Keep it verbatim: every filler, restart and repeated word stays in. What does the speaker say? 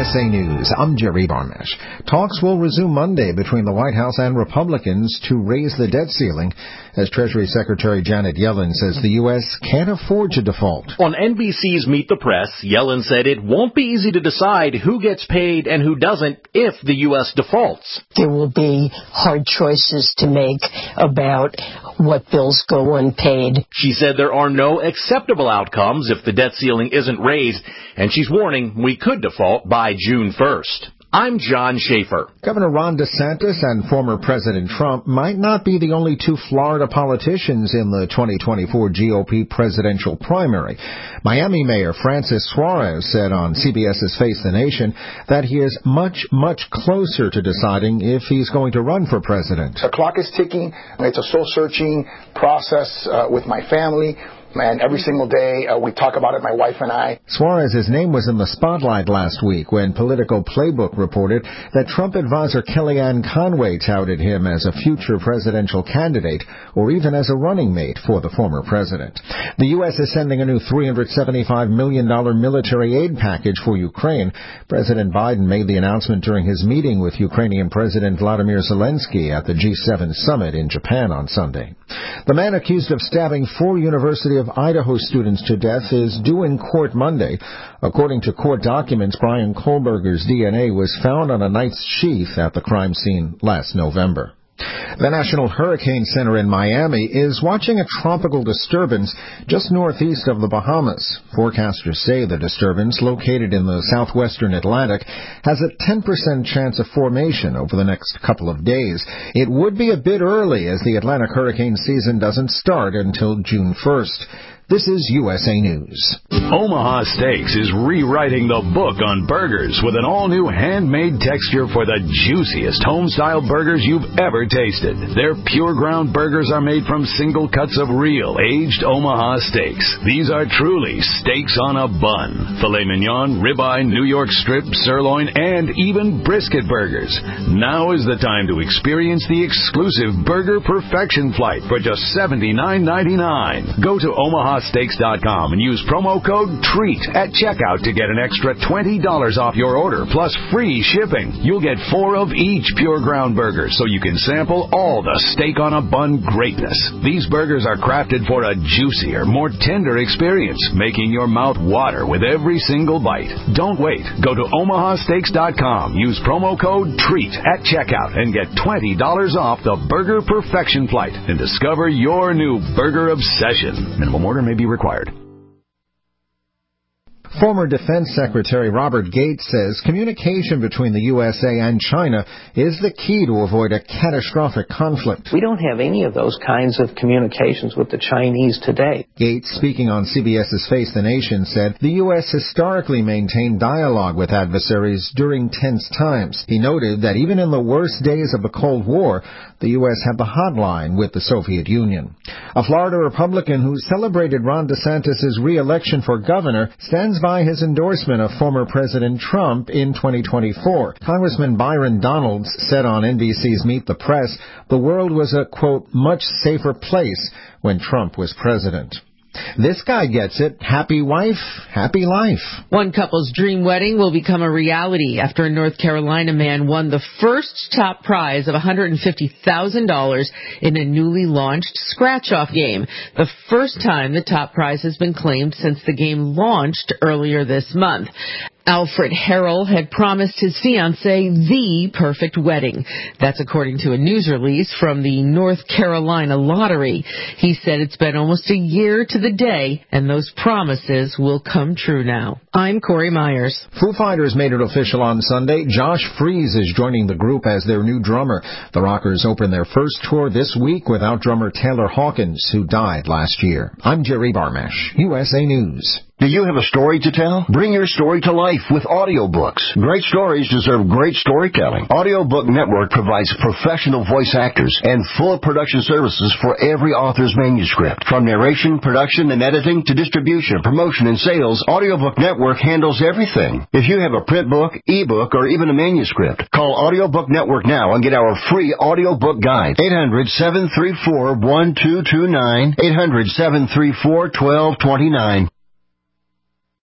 S A News, I'm Jerry Barmash. Talks will resume Monday between the White House and Republicans to raise the debt ceiling, as Treasury Secretary Janet Yellen says the U S can't afford to default. On N B C's Meet the Press, Yellen said it won't be easy to decide who gets paid and who doesn't if the U S defaults. There will be hard choices to make about what bills go unpaid. She said there are no acceptable outcomes if the debt ceiling isn't raised, and she's warning we could default by June first. I'm John Schaefer. Governor Ron DeSantis and former President Trump might not be the only two Florida politicians in the twenty twenty-four G O P presidential primary. Miami Mayor Francis Suarez said on CBS's Face the Nation that he is much, much closer to deciding if he's going to run for president. The clock is ticking. It's a soul-searching process uh, with my family. And every single day, uh, we talk about it, my wife and I. Suarez's name was in the spotlight last week when Politico Playbook reported that Trump advisor Kellyanne Conway touted him as a future presidential candidate or even as a running mate for the former president. The U S is sending a new three hundred seventy-five million dollars military aid package for Ukraine. President Biden made the announcement during his meeting with Ukrainian President Vladimir Zelensky at the G seven summit in Japan on Sunday. The man accused of stabbing four University of Idaho students to death is due in court Monday. According to court documents, Brian Kohlberger's D N A was found on a knife's sheath at the crime scene last November. The National Hurricane Center in Miami is watching a tropical disturbance just northeast of the Bahamas. Forecasters say the disturbance, located in the southwestern Atlantic, has a ten percent chance of formation over the next couple of days. It would be a bit early, as the Atlantic hurricane season doesn't start until June first. This is U S A News. Omaha Steaks is rewriting the book on burgers with an all-new handmade texture for the juiciest home-style burgers you've ever tasted. Their pure ground burgers are made from single cuts of real, aged Omaha steaks. These are truly steaks on a bun. Filet mignon, ribeye, New York strip, sirloin, and even brisket burgers. Now is the time to experience the exclusive Burger Perfection Flight for just seventy-nine ninety-nine. Go to Omaha Steaks dot com and use promo code TREAT at checkout to get an extra twenty dollars off your order, plus free shipping. You'll get four of each pure ground burger, so you can sample all the steak on a bun greatness. These burgers are crafted for a juicier, more tender experience, making your mouth water with every single bite. Don't wait. Go to Omaha Steaks dot com, use promo code TREAT at checkout, and get twenty dollars off the Burger Perfection Flight and discover your new burger obsession. Minimum order may be required. Former Defense Secretary Robert Gates says communication between the U S A and China is the key to avoid a catastrophic conflict. We don't have any of those kinds of communications with the Chinese today. Gates, speaking on CBS's Face the Nation, said the U S historically maintained dialogue with adversaries during tense times. He noted that even in the worst days of the Cold War, the U S had the hotline with the Soviet Union. A Florida Republican who celebrated Ron DeSantis' re-election for governor stands by his endorsement of former President Trump in twenty twenty-four. Congressman Byron Donalds said on N B C's Meet the Press the world was a, quote, much safer place when Trump was president. This guy gets it. Happy wife, happy life. One couple's dream wedding will become a reality after a North Carolina man won the first top prize of one hundred fifty thousand dollars in a newly launched scratch-off game. The first time the top prize has been claimed since the game launched earlier this month. Alfred Harrell had promised his fiancée the perfect wedding. That's according to a news release from the North Carolina Lottery. He said it's been almost a year to the day, and those promises will come true now. I'm Corey Myers. Foo Fighters made it official on Sunday. Josh Freese is joining the group as their new drummer. The Rockers open their first tour this week without drummer Taylor Hawkins, who died last year. I'm Jerry Barmash, U S A News. Do you have a story to tell? Bring your story to life with audiobooks. Great stories deserve great storytelling. Audiobook Network provides professional voice actors and full production services for every author's manuscript. From narration, production, and editing to distribution, promotion, and sales, Audiobook Network handles everything. If you have a print book, ebook, or even a manuscript, call Audiobook Network now and get our free audiobook guide. eight hundred, seven three four, one two two nine, eight hundred, seven three four, one two two nine.